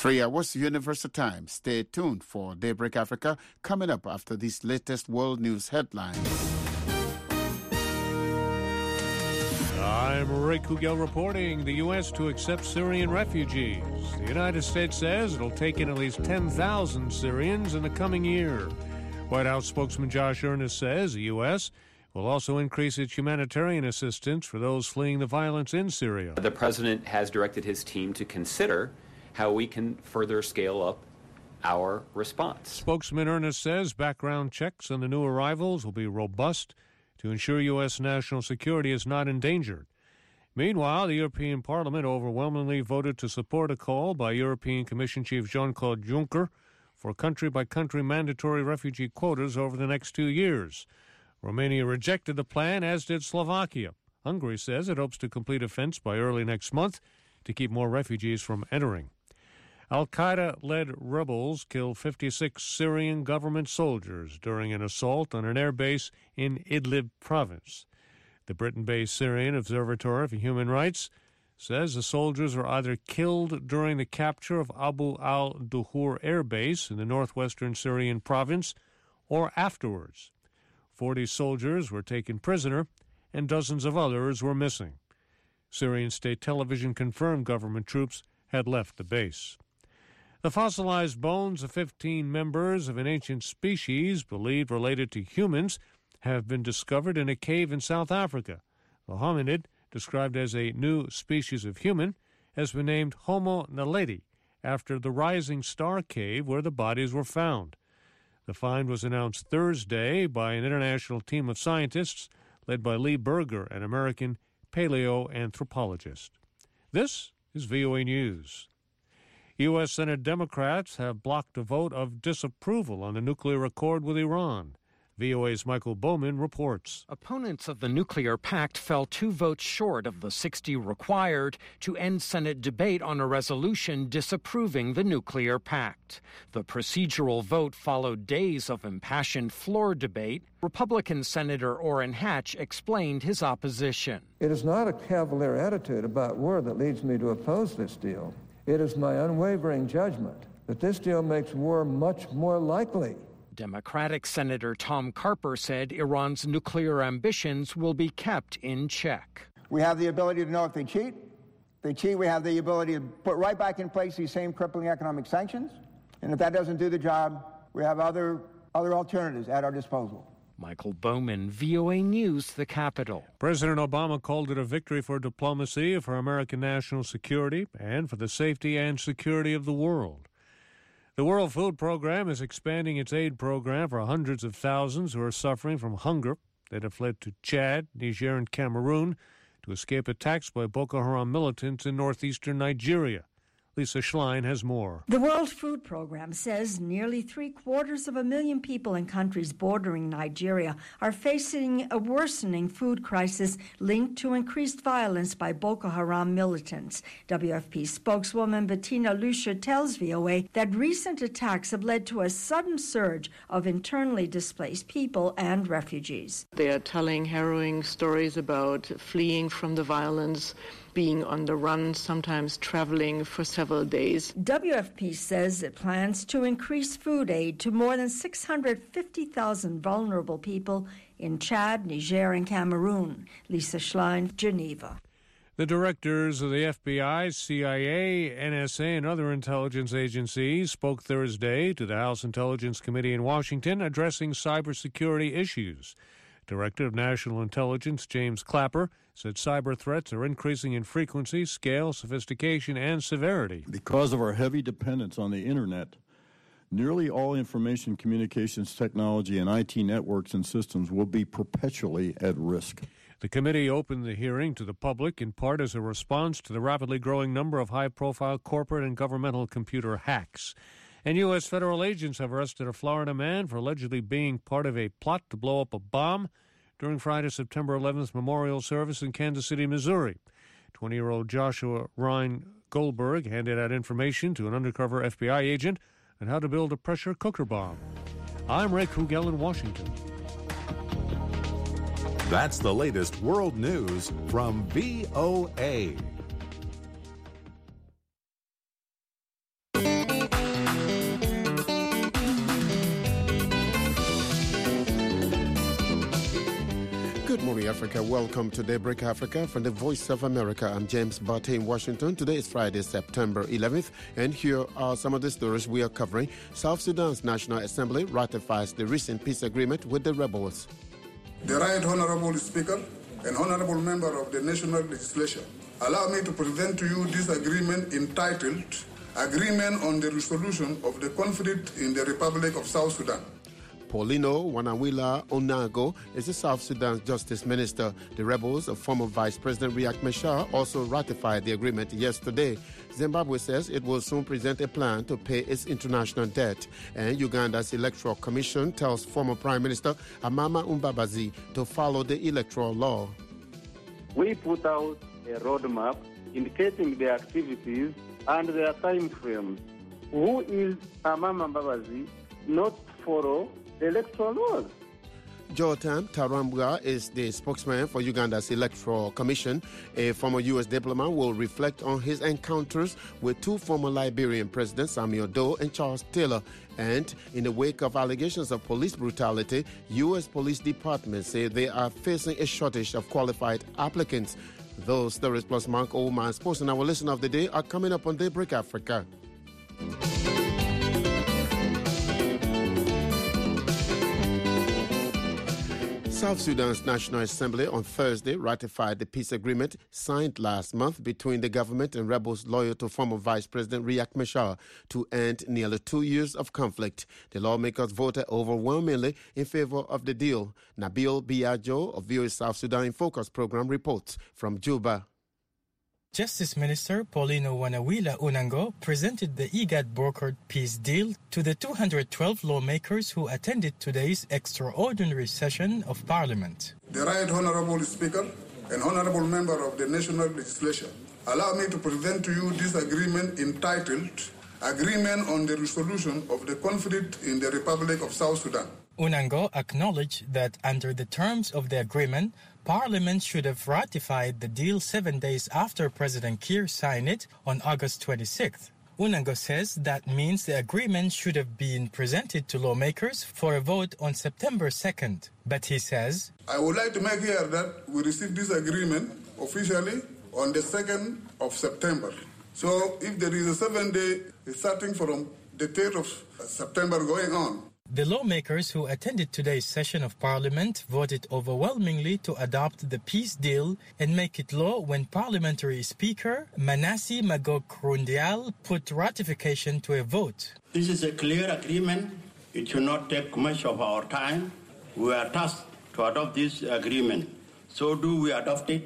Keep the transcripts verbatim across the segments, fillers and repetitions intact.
Three hours Universal Time. Stay tuned for Daybreak Africa coming up after these latest world news headlines. I'm Ray Kugel reporting. The U S to accept Syrian refugees. The United States says it'll take in at least ten thousand Syrians in the coming year. White House spokesman Josh Earnest says the U S will also increase its humanitarian assistance for those fleeing the violence in Syria. The president has directed his team to consider how we can further scale up our response. Spokesman Earnest says background checks on the new arrivals will be robust to ensure U S national security is not endangered. Meanwhile, the European Parliament overwhelmingly voted to support a call by European Commission Chief Jean-Claude Juncker for country-by-country mandatory refugee quotas over the next two years. Romania rejected the plan, as did Slovakia. Hungary says it hopes to complete a fence by early next month to keep more refugees from entering. Al-Qaeda-led rebels killed fifty-six Syrian government soldiers during an assault on an airbase in Idlib province. The Britain-based Syrian Observatory for Human Rights says the soldiers were either killed during the capture of Abu al-Duhur Air Base in the northwestern Syrian province or afterwards. Forty soldiers were taken prisoner and dozens of others were missing. Syrian state television confirmed government troops had left the base. The fossilized bones of fifteen members of an ancient species believed related to humans have been discovered in a cave in South Africa. The hominid, described as a new species of human, has been named Homo naledi after the Rising Star Cave where the bodies were found. The find was announced Thursday by an international team of scientists led by Lee Berger, an American paleoanthropologist. This is V O A News. U S. Senate Democrats have blocked a vote of disapproval on the nuclear accord with Iran. V O A's Michael Bowman reports. Opponents of the nuclear pact fell two votes short of the sixty required to end Senate debate on a resolution disapproving the nuclear pact. The procedural vote followed days of impassioned floor debate. Republican Senator Orrin Hatch explained his opposition. It is not a cavalier attitude about war that leads me to oppose this deal. It is my unwavering judgment that this deal makes war much more likely. Democratic Senator Tom Carper said Iran's nuclear ambitions will be kept in check. We have the ability to know if they cheat. If they cheat, we have the ability to put right back in place these same crippling economic sanctions. And if that doesn't do the job, we have other, other alternatives at our disposal. Michael Bowman, V O A News, the Capitol. President Obama called it a victory for diplomacy, for American national security, and for the safety and security of the world. The World Food Program is expanding its aid program for hundreds of thousands who are suffering from hunger that have fled to Chad, Niger, and Cameroon to escape attacks by Boko Haram militants in northeastern Nigeria. Lisa Schlein has more. The World Food Program says nearly three quarters of a million people in countries bordering Nigeria are facing a worsening food crisis linked to increased violence by Boko Haram militants. W F P spokeswoman Bettina Lucia tells V O A that recent attacks have led to a sudden surge of internally displaced people and refugees. They are telling harrowing stories about fleeing from the violence, being on the run, sometimes traveling for several days. W F P says it plans to increase food aid to more than six hundred fifty thousand vulnerable people in Chad, Niger, and Cameroon. Lisa Schlein, Geneva. The directors of the F B I, C I A, N S A, and other intelligence agencies spoke Thursday to the House Intelligence Committee in Washington addressing cybersecurity issues. Director of National Intelligence James Clapper said cyber threats are increasing in frequency, scale, sophistication, and severity. Because of our heavy dependence on the Internet, nearly all information communications technology and I T networks and systems will be perpetually at risk. The committee opened the hearing to the public in part as a response to the rapidly growing number of high-profile corporate and governmental computer hacks. And U S federal agents have arrested a Florida man for allegedly being part of a plot to blow up a bomb during Friday, September eleventh memorial service in Kansas City, Missouri. twenty-year-old Joshua Ryan Goldberg handed out information to an undercover F B I agent on how to build a pressure cooker bomb. I'm Ray Kugel in Washington. That's the latest world news from V O A. morning, Africa. Welcome to Daybreak Africa from the Voice of America. I'm James Barty in Washington. Today is Friday, September eleventh, and here are some of the stories we are covering. South Sudan's National Assembly ratifies the recent peace agreement with the rebels. The Right Honorable Speaker and Honorable Member of the National Legislature, allow me to present to you this agreement entitled Agreement on the Resolution of the Conflict in the Republic of South Sudan. Paulino Wanawila Onago is the South Sudan's Justice Minister. The rebels of former Vice President Riek Machar also ratified the agreement yesterday. Zimbabwe says it will soon present a plan to pay its international debt. And Uganda's Electoral Commission tells former Prime Minister Amama Mbabazi to follow the electoral law. We put out a roadmap indicating the activities and their time frames. Who is Amama Mbabazi not follow the electoral laws? Jotam Tarambwa is the spokesman for Uganda's Electoral Commission. A former U S diplomat will reflect on his encounters with two former Liberian presidents, Samuel Doe and Charles Taylor. And in the wake of allegations of police brutality, U S police departments say they are facing a shortage of qualified applicants. Those stories plus Mark Oldman Sports and our listener of the day are coming up on Daybreak Africa. South Sudan's National Assembly on Thursday ratified the peace agreement signed last month between the government and rebels loyal to former Vice President Riek Machar to end nearly two years of conflict. The lawmakers voted overwhelmingly in favor of the deal. Nabil Biagio of V O A South Sudan in Focus program reports from Juba. Justice Minister Paulino Wanawila Unango presented the IGAD-brokered peace deal to the two hundred twelve lawmakers who attended today's extraordinary session of Parliament. The Right Honorable Speaker and Honorable Member of the National Legislature, allow me to present to you this agreement entitled Agreement on the Resolution of the Conflict in the Republic of South Sudan. Unango acknowledged that under the terms of the agreement, Parliament should have ratified the deal seven days after President Kiir signed it on August twenty-sixth. Unango says that means the agreement should have been presented to lawmakers for a vote on September second. But he says, I would like to make here that we received this agreement officially on the second of September. So if there is a seven-day starting from the third of September going on, the lawmakers who attended today's session of Parliament voted overwhelmingly to adopt the peace deal and make it law when Parliamentary Speaker Manasseh Magog Rundial put ratification to a vote. This is a clear agreement. It should not take much of our time. We are tasked to adopt this agreement. So do we adopt it?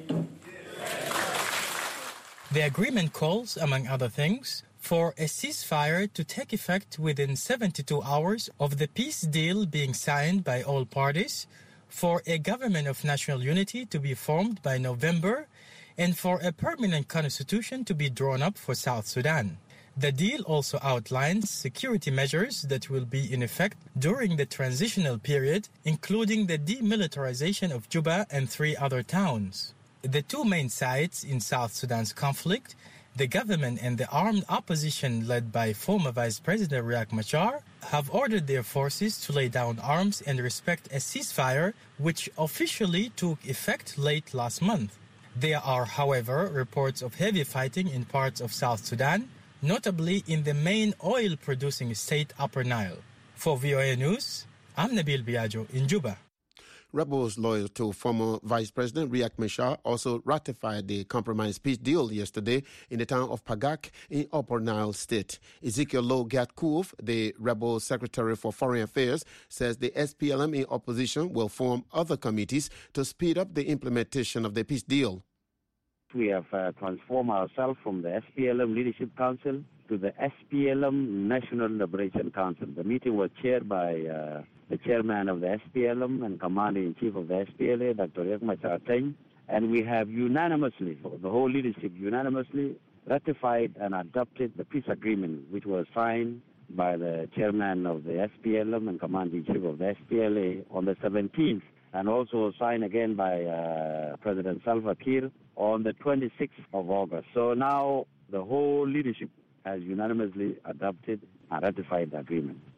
The agreement calls, among other things, for a ceasefire to take effect within seventy-two hours of the peace deal being signed by all parties, for a government of national unity to be formed by November, and for a permanent constitution to be drawn up for South Sudan. The deal also outlines security measures that will be in effect during the transitional period, including the demilitarization of Juba and three other towns. The two main sides in South Sudan's conflict, the government and the armed opposition led by former Vice President Riek Machar, have ordered their forces to lay down arms and respect a ceasefire which officially took effect late last month. There are, however, reports of heavy fighting in parts of South Sudan, notably in the main oil-producing state Upper Nile. For V O A News, I'm Nabil Biagio in Juba. Rebels loyal to former Vice President Riek Machar also ratified the compromise peace deal yesterday in the town of Pagak in Upper Nile State. Ezekiel Lo Gatkuv, the rebel secretary for foreign affairs, says the S P L M in opposition will form other committees to speed up the implementation of the peace deal. We have uh, transformed ourselves from the S P L M Leadership Council to the S P L M National Liberation Council. The meeting was chaired by uh, the chairman of the S P L M and commander-in-chief of the S P L A, Doctor Riek Machar Teng, and we have unanimously, the whole leadership unanimously, ratified and adopted the peace agreement, which was signed by the chairman of the S P L M and commander-in-chief of the S P L A on the seventeenth, and also signed again by uh, President Salva Kiir on the twenty-sixth of August. So now the whole leadership has unanimously adopted and ratified the agreement.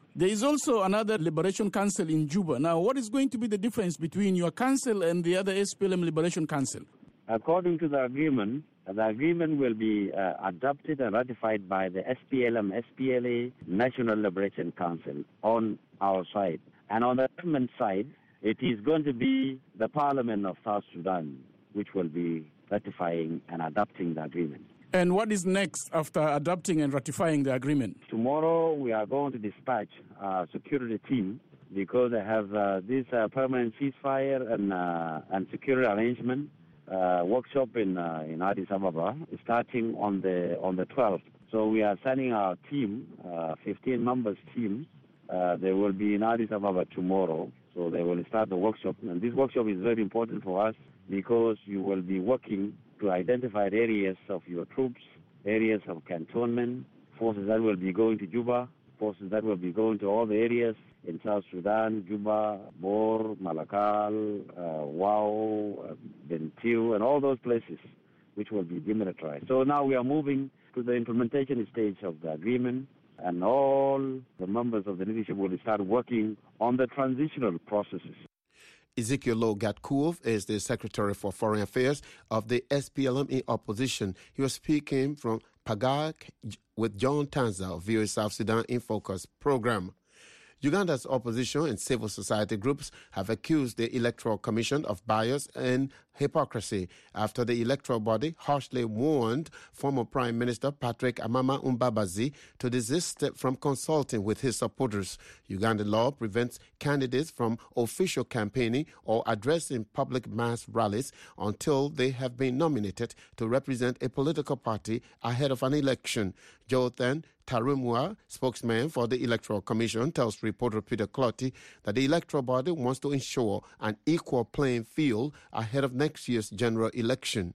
There is also another Liberation Council in Juba. Now, what is going to be the difference between your council and the other S P L M Liberation Council? According to the agreement, the agreement will be uh, adopted and ratified by the S P L M S P L A National Liberation Council on our side. And on the government side, it is going to be the Parliament of South Sudan which will be ratifying and adopting the agreement. And what is next after adopting and ratifying the agreement? Tomorrow we are going to dispatch a security team because they have uh, this uh, permanent ceasefire and uh, and security arrangement uh, workshop in uh, in Addis Ababa starting on the on the twelfth. So we are sending our team, uh, fifteen members team. Uh, they will be in Addis Ababa tomorrow. So they will start the workshop, and this workshop is very important for us because you will be working to identify areas of your troops, areas of cantonment, forces that will be going to Juba, forces that will be going to all the areas in South Sudan, Juba, Bor, Malakal, uh, Wau, uh, Bentiu, and all those places which will be demilitarized. So now we are moving to the implementation stage of the agreement, and all the members of the leadership will start working on the transitional processes. Ezekiel Lo-Gatkuov is the Secretary for Foreign Affairs of the S P L M in opposition. He was speaking from Pagak with John Tanza of V O A South Sudan in Focus program. Uganda's opposition and civil society groups have accused the Electoral Commission of bias and hypocrisy after the electoral body harshly warned former Prime Minister Patrick Amama Mbabazi to desist from consulting with his supporters. Ugandan law prevents candidates from official campaigning or addressing public mass rallies until they have been nominated to represent a political party ahead of an election. Jonathan Tarumwa, spokesman for the Electoral Commission, tells reporter Peter Clotty that the electoral body wants to ensure an equal playing field ahead of next year's general election.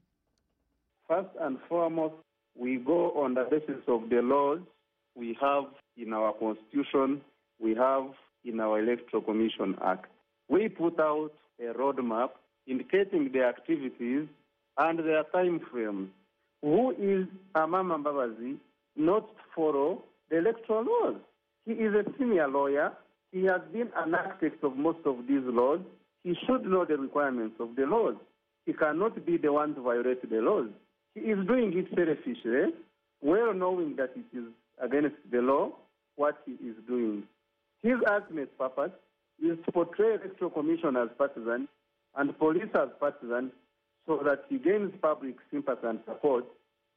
First and foremost, we go on the basis of the laws we have in our Constitution, we have in our Electoral Commission Act. We put out a roadmap indicating the activities and their time frames. Who is Amama Mbabazi not to follow the electoral laws? He is a senior lawyer. He has been an architect of most of these laws. He should know the requirements of the laws. He cannot be the one to violate the laws. He is doing it selfishly, well knowing that it is against the law, what he is doing. His ultimate purpose is to portray Electoral Commission as partisan and police as partisan so that he gains public sympathy and support.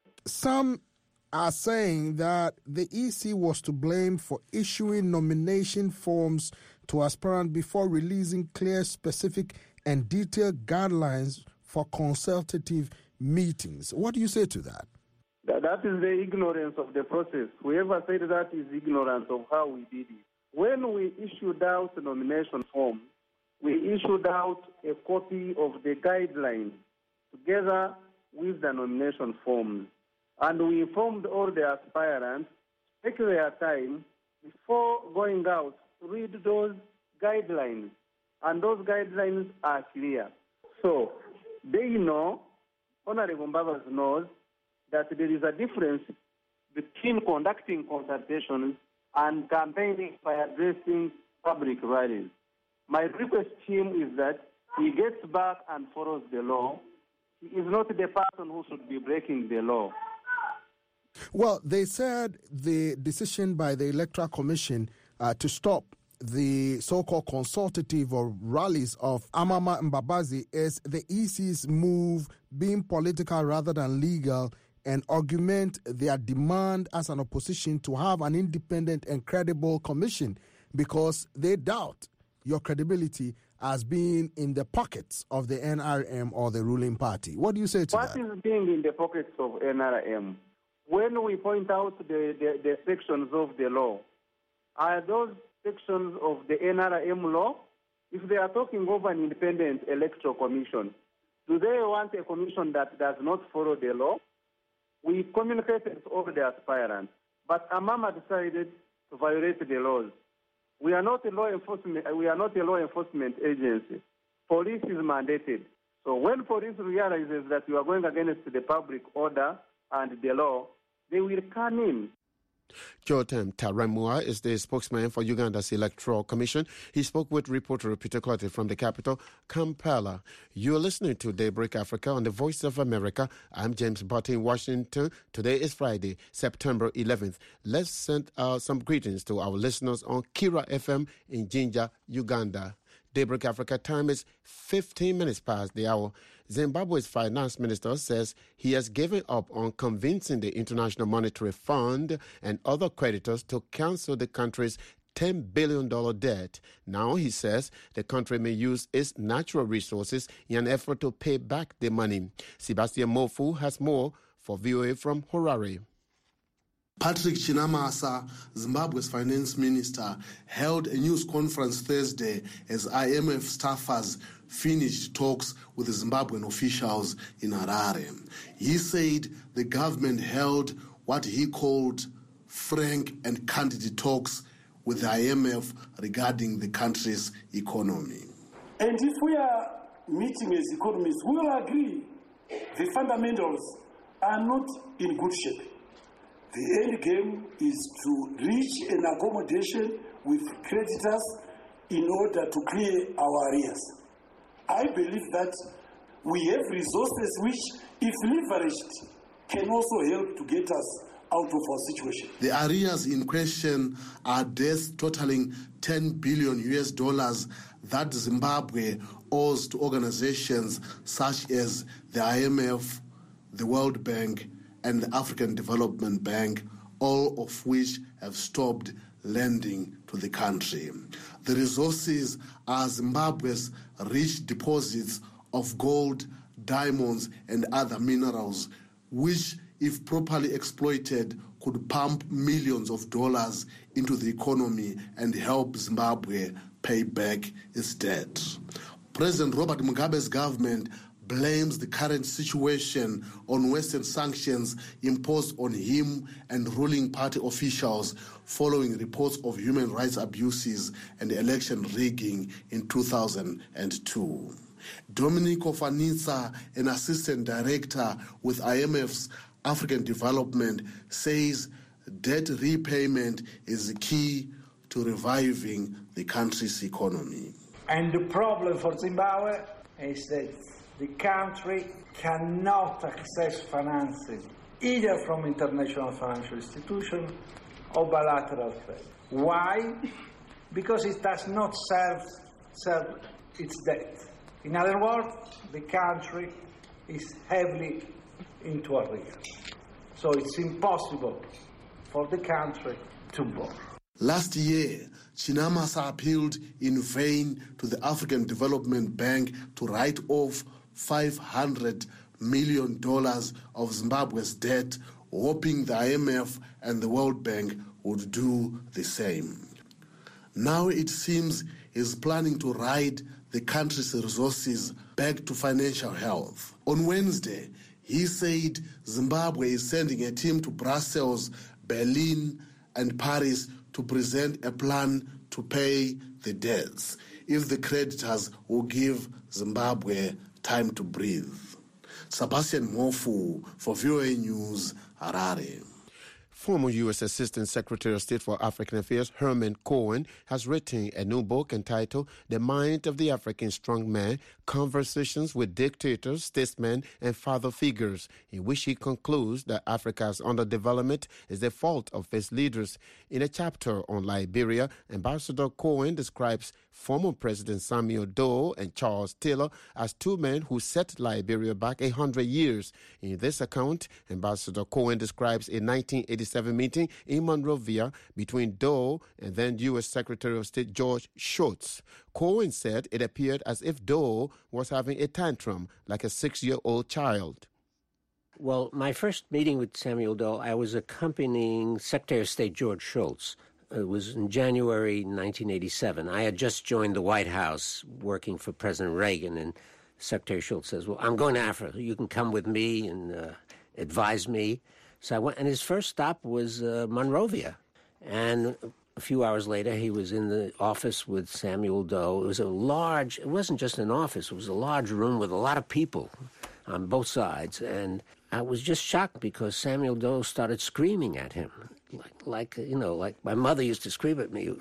Some are saying that the E C was to blame for issuing nomination forms to aspirants before releasing clear, specific, and detailed guidelines for consultative meetings. What do you say to that? That, that is the ignorance of the process. Whoever said that is ignorance of how we did it. When we issued out the nomination form, we issued out a copy of the guidelines together with the nomination forms. And we informed all the aspirants, take their time before going out to read those guidelines. And those guidelines are clear. So they know, Honorable Mbabazi knows, that there is a difference between conducting consultations and campaigning by addressing public rallies. My request to him is that he gets back and follows the law. He is not the person who should be breaking the law. Well, they said the decision by the Electoral Commission uh, to stop the so-called consultative or rallies of Amama Mbabazi is the E C's move being political rather than legal and augment their demand as an opposition to have an independent and credible commission because they doubt your credibility as being in the pockets of the N R M or the ruling party. What do you say to what that? What is being in the pockets of N R M? When we point out the, the, the sections of the law, are those sections of the N R M law? If they are talking of an independent electoral commission, do they want a commission that does not follow the law? We communicated to all the aspirants, but Amama decided to violate the laws. We are not a law enforcement. We are not a law enforcement agency. Police is mandated. So when police realizes that you are going against the public order and the law, they will come in. Jotam Tarambua is the spokesman for Uganda's Electoral Commission. He spoke with reporter Peter Clotty from the capital, Kampala. You're listening to Daybreak Africa on the Voice of America. I'm James Butt in Washington. Today is Friday, September eleventh. Let's send uh, some greetings to our listeners on Kira F M in Jinja, Uganda. Daybreak Africa time is fifteen minutes past the hour. Zimbabwe's finance minister says he has given up on convincing the International Monetary Fund and other creditors to cancel the country's ten billion dollars debt. Now, he says, the country may use its natural resources in an effort to pay back the money. Sebastian Mofu has more for V O A from Harare. Patrick Chinamasa, Zimbabwe's finance minister, held a news conference Thursday as I M F staffers finished talks with the Zimbabwean officials in Harare. He said the government held what he called frank and candid talks with the I M F regarding the country's economy. And if we are meeting as economists, we will agree the fundamentals are not in good shape. The end game is to reach an accommodation with creditors in order to clear our arrears. I believe that we have resources which, if leveraged, can also help to get us out of our situation. The arrears in question are debts totaling ten billion U S dollars that Zimbabwe owes to organizations such as the I M F, the World Bank, and the African Development Bank, all of which have stopped lending to the country. The resources are Zimbabwe's rich deposits of gold, diamonds, and other minerals, which, if properly exploited, could pump millions of dollars into the economy and help Zimbabwe pay back its debt. President Robert Mugabe's government blames the current situation on Western sanctions imposed on him and ruling party officials following reports of human rights abuses and election rigging in two thousand two. Dominico Fanitza, an assistant director with I M F's African Development, says debt repayment is the key to reviving the country's economy. And the problem for Zimbabwe is that the country cannot access financing either from international financial institutions or bilateral trade. Why? Because it does not serve, serve its debt. In other words, the country is heavily into arrears. So it's impossible for the country to borrow. Last year, Chinamasa appealed in vain to the African Development Bank to write off five hundred million dollars of Zimbabwe's debt, hoping the I M F and the World Bank would do the same. Now it seems he's planning to ride the country's resources back to financial health. On Wednesday, he said Zimbabwe is sending a team to Brussels, Berlin, and Paris to present a plan to pay the debts if the creditors will give Zimbabwe time to breathe. Sebastian Mofu for V O A News, Harare. Former U S Assistant Secretary of State for African Affairs Herman Cohen has written a new book entitled The Mind of the African Strongman, Conversations with Dictators, Statesmen, and Father Figures, in which he concludes that Africa's underdevelopment is the fault of its leaders. In a chapter on Liberia, Ambassador Cohen describes former President Samuel Doe and Charles Taylor as two men who set Liberia back a hundred years. In this account, Ambassador Cohen describes a nineteen eighty-seven meeting in Monrovia between Doe and then U S Secretary of State George Shultz. Cohen said it appeared as if Doe was having a tantrum like a six-year-old child. Well, my first meeting with Samuel Doe, I was accompanying Secretary of State George Shultz. It was in January nineteen eighty-seven. I had just joined the White House working for President Reagan, and Secretary Shultz says, well, I'm going to Africa. You can come with me and uh, advise me. So I went, and his first stop was uh, Monrovia. And a few hours later, he was in the office with Samuel Doe. It was a large, it wasn't just an office, it was a large room with a lot of people on both sides. And I was just shocked because Samuel Doe started screaming at him. like, like you know, like my mother used to scream at me.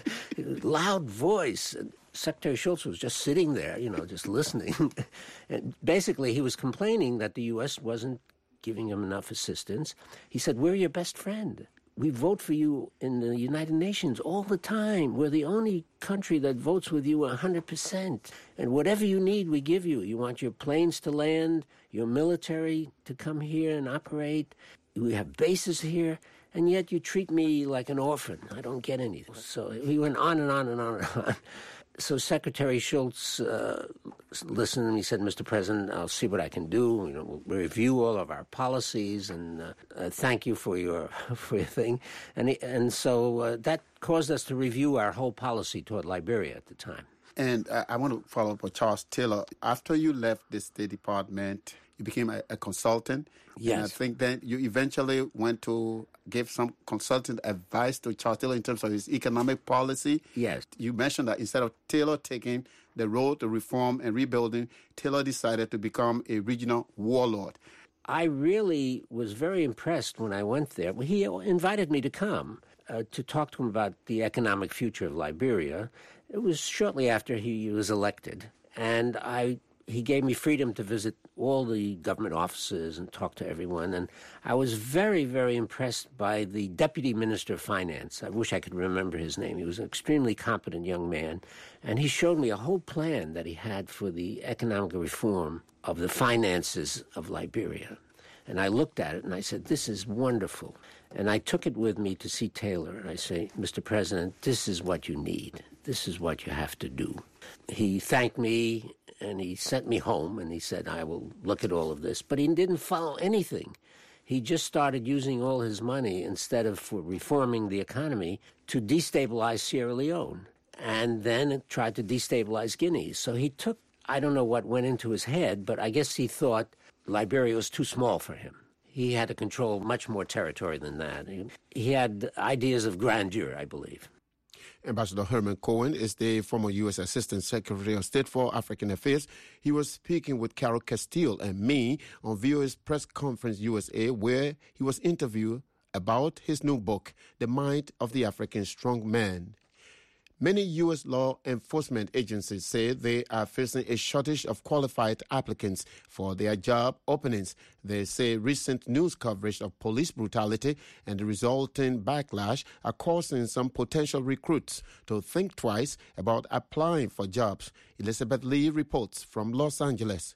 Loud voice. And Secretary Shultz was just sitting there, you know, just listening. And basically, he was complaining that the U S wasn't giving him enough assistance. He said, we're your best friend. We vote for you in the United Nations all the time. We're the only country that votes with you one hundred percent. And whatever you need, we give you. You want your planes to land, your military to come here and operate. We have bases here, and yet you treat me like an orphan. I don't get anything. So he went on and on and on and on. So Secretary Shultz uh, listened and he said, Mister President, I'll see what I can do. You know, we'll review all of our policies, and uh, uh, thank you for your for your thing. And he, and so uh, that caused us to review our whole policy toward Liberia at the time. And uh, I want to follow up with Charles Taylor. After you left the State Department, you became a, a consultant. Yes. And I think then you eventually went to give some consultant advice to Charles Taylor in terms of his economic policy. Yes. You mentioned that instead of Taylor taking the road to reform and rebuilding, Taylor decided to become a regional warlord. I really was very impressed when I went there. He invited me to come uh, to talk to him about the economic future of Liberia. It was shortly after he was elected, and I he gave me freedom to visit all the government offices and talk to everyone. And I was very, very impressed by the Deputy Minister of Finance. I wish I could remember his name. He was an extremely competent young man. And he showed me a whole plan that he had for the economic reform of the finances of Liberia. And I looked at it and I said, this is wonderful. And I took it with me to see Taylor. And I say, Mister President, this is what you need. This is what you have to do. He thanked me and he sent me home and he said, I will look at all of this. But he didn't follow anything. He just started using all his money instead of for reforming the economy to destabilize Sierra Leone, and then tried to destabilize Guinea. So he took, I don't know what went into his head, but I guess he thought Liberia was too small for him. He had to control much more territory than that. He had ideas of grandeur, I believe. Ambassador Herman Cohen is the former U S Assistant Secretary of State for African Affairs. He was speaking with Carol Castillo and me on V O A's Press Conference U S A, where he was interviewed about his new book, The Mind of the African Strong Man. Many U S law enforcement agencies say they are facing a shortage of qualified applicants for their job openings. They say recent news coverage of police brutality and the resulting backlash are causing some potential recruits to think twice about applying for jobs. Elizabeth Lee reports from Los Angeles.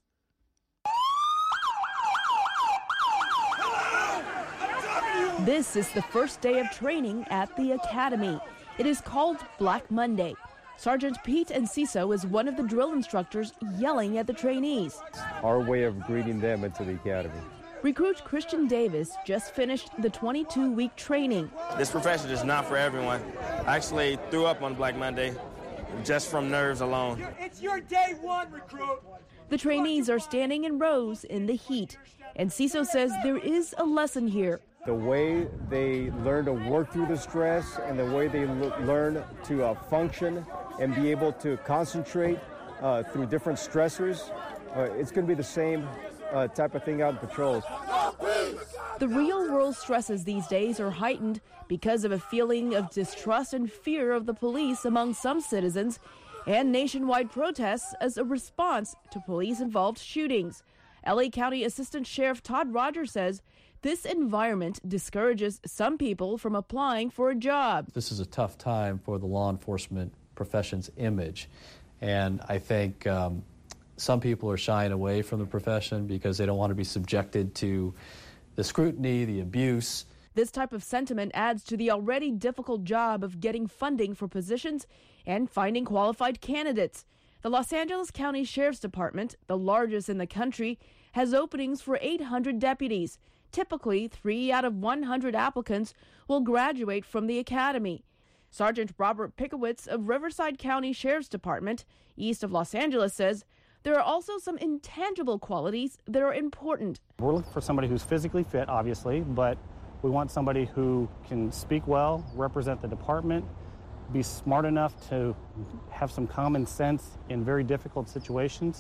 This is the first day of training at the Academy. It is called Black Monday. Sergeant Pete Enciso is one of the drill instructors yelling at the trainees. Our way of greeting them into the academy. Recruit Christian Davis just finished the twenty-two week training. This profession is not for everyone. I actually threw up on Black Monday just from nerves alone. It's your day one, recruit. The trainees are standing in rows in the heat. Enciso says there is a lesson here. The way they learn to work through the stress and the way they l- learn to uh, function and be able to concentrate uh, through different stressors, uh, it's going to be the same uh, type of thing out in patrols. The real-world stresses these days are heightened because of a feeling of distrust and fear of the police among some citizens and nationwide protests as a response to police-involved shootings. L A County Assistant Sheriff Todd Rogers says this environment discourages some people from applying for a job. This is a tough time for the law enforcement profession's image. And I think um, some people are shying away from the profession because they don't want to be subjected to the scrutiny, the abuse. This type of sentiment adds to the already difficult job of getting funding for positions and finding qualified candidates. The Los Angeles County Sheriff's Department, the largest in the country, has openings for eight hundred deputies. Typically, three out of one hundred applicants will graduate from the academy. Sergeant Robert Pickowitz of Riverside County Sheriff's Department, east of Los Angeles, says there are also some intangible qualities that are important. We're looking for somebody who's physically fit, obviously, but we want somebody who can speak well, represent the department, be smart enough to have some common sense in very difficult situations.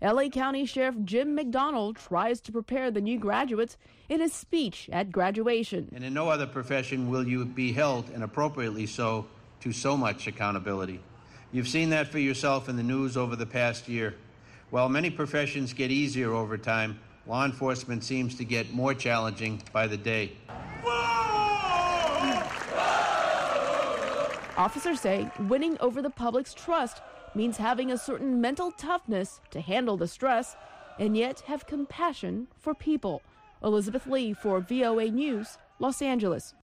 L A County Sheriff Jim McDonald tries to prepare the new graduates in his speech at graduation. And in no other profession will you be held, and appropriately so, to so much accountability. You've seen that for yourself in the news over the past year. While many professions get easier over time, law enforcement seems to get more challenging by the day. Officers say winning over the public's trust means having a certain mental toughness to handle the stress and yet have compassion for people. Elizabeth Lee for V O A News, Los Angeles.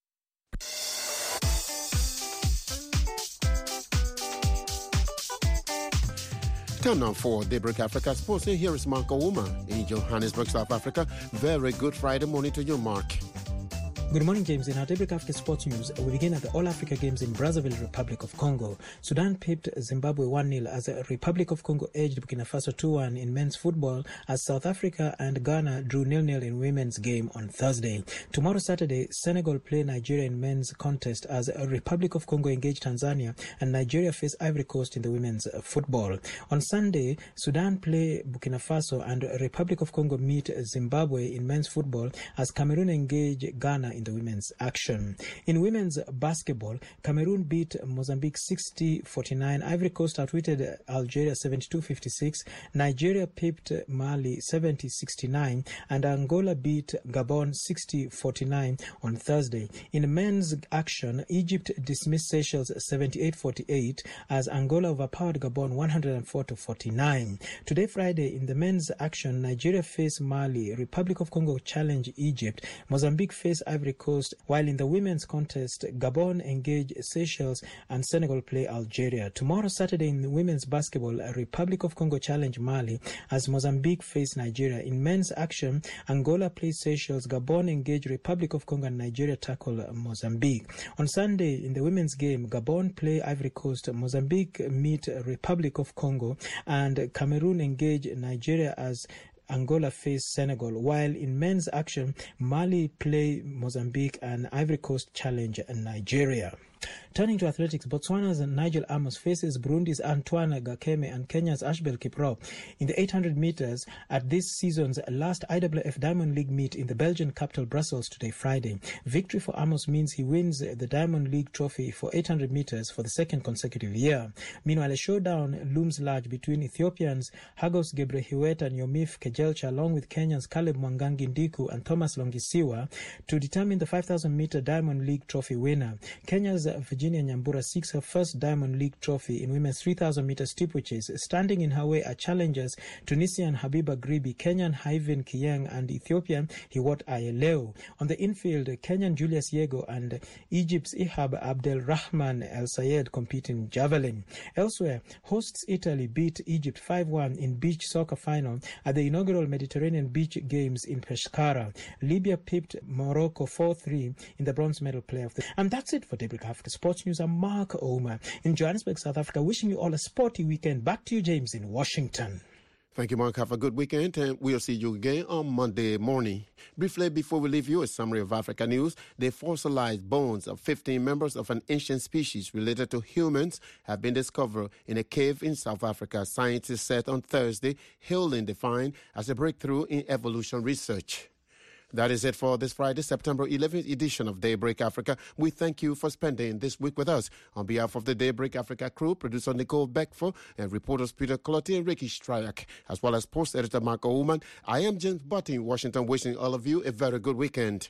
Time now for Daybreak Africa Sports. And here is Mark Ouma in Johannesburg, South Africa. Very good Friday morning to you, Mark. Good morning, James. In our Daybreak Africa Sports News, we begin at the All-Africa Games in Brazzaville, Republic of Congo. Sudan pipped Zimbabwe one nil as the Republic of Congo edged Burkina Faso two one in men's football, as South Africa and Ghana drew nil nil in women's game on Thursday. Tomorrow, Saturday, Senegal play Nigeria in men's contest as Republic of Congo engage Tanzania, and Nigeria face Ivory Coast in the women's football. On Sunday, Sudan play Burkina Faso and Republic of Congo meet Zimbabwe in men's football, as Cameroon engage Ghana in the women's action. In women's basketball, Cameroon beat Mozambique sixty forty-nine, Ivory Coast outwitted Algeria seventy-two fifty-six, Nigeria pipped Mali seventy sixty-nine, and Angola beat Gabon sixty forty-nine on Thursday. In men's action, Egypt dismissed Seychelles seventy-eight forty-eight as Angola overpowered Gabon one hundred four to forty-nine. Today, Friday, in the men's action, Nigeria face Mali, Republic of Congo challenge Egypt, Mozambique face Ivory Coast, while in the women's contest, Gabon engage Seychelles and Senegal play Algeria. Tomorrow, Saturday, in the women's basketball, Republic of Congo challenge Mali as Mozambique face Nigeria. In men's action, Angola plays Seychelles, Gabon engage Republic of Congo, and Nigeria tackle Mozambique. On Sunday, in the women's game, Gabon play Ivory Coast, Mozambique meet Republic of Congo, and Cameroon engage Nigeria as Angola face Senegal, while in men's action, Mali play Mozambique and Ivory Coast challenge Nigeria. Turning to athletics, Botswana's Nigel Amos faces Burundi's Antoine Gakeme and Kenya's Ashbel Kiprop in the eight hundred meters at this season's last I W F Diamond League meet in the Belgian capital Brussels today, Friday. Victory for Amos means he wins the Diamond League trophy for eight hundred meters for the second consecutive year. Meanwhile, a showdown looms large between Ethiopians Hagos Gebrehiwet and Yomif Kejelcha, along with Kenyans Caleb Mwangangi Ndiku and Thomas Longisiwa, to determine the five thousand meter Diamond League trophy winner. Kenya's Virginia Nyambura seeks her first Diamond League trophy in women's three thousand meter steeplechase. Standing in her way are challengers Tunisian Habiba Gribi, Kenyan Haiven Kiyeng, and Ethiopian Hiwot Ayeleu. On the infield, Kenyan Julius Yego and Egypt's Ihab Abdel Rahman El Sayed compete in javelin. Elsewhere, hosts Italy beat Egypt five one in beach soccer final at the inaugural Mediterranean Beach Games in Pescara. Libya pipped Morocco four three in the bronze medal playoff. And that's it for Daybreak Africa Sports News. I'm Mark Ouma in Johannesburg, South Africa, wishing you all a sporty weekend. Back to you, James, in Washington. Thank you, Mark. Have a good weekend, and we'll see you again on Monday morning. Briefly, before we leave you, a summary of Africa news. The fossilized bones of fifteen members of an ancient species related to humans have been discovered in a cave in South Africa, scientists said on Thursday, hailing the find as a breakthrough in evolution research. That is it for this Friday, September eleventh edition of Daybreak Africa. We thank you for spending this week with us. On behalf of the Daybreak Africa crew, producer Nicole Beckford and reporters Peter Clotti and Ricky Stryak, as well as post editor Marco Ullman, I am James Butty in Washington, wishing all of you a very good weekend.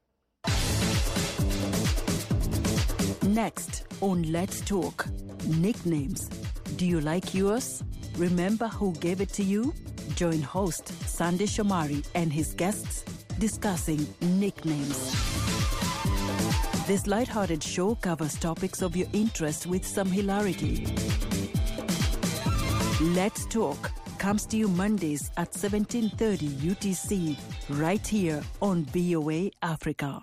Next on Let's Talk, nicknames. Do you like yours? Remember who gave it to you? Join host Sandy Shomari and his guests discussing nicknames. This lighthearted show covers topics of your interest with some hilarity. Let's Talk comes to you Mondays at seventeen thirty U T C, right here on B O A Africa.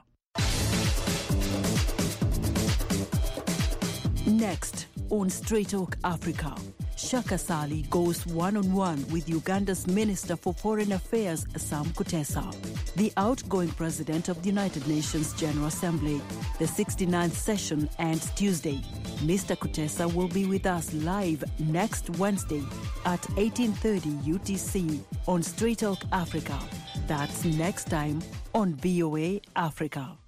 Next on Straight Talk Africa, Shaka Sali goes one-on-one with Uganda's Minister for Foreign Affairs, Sam Kutesa. the outgoing president of the United Nations General Assembly. The sixty-ninth session ends Tuesday. Mister Kutesa will be with us live next Wednesday at eighteen thirty U T C on Straight Talk Africa. That's next time on V O A Africa.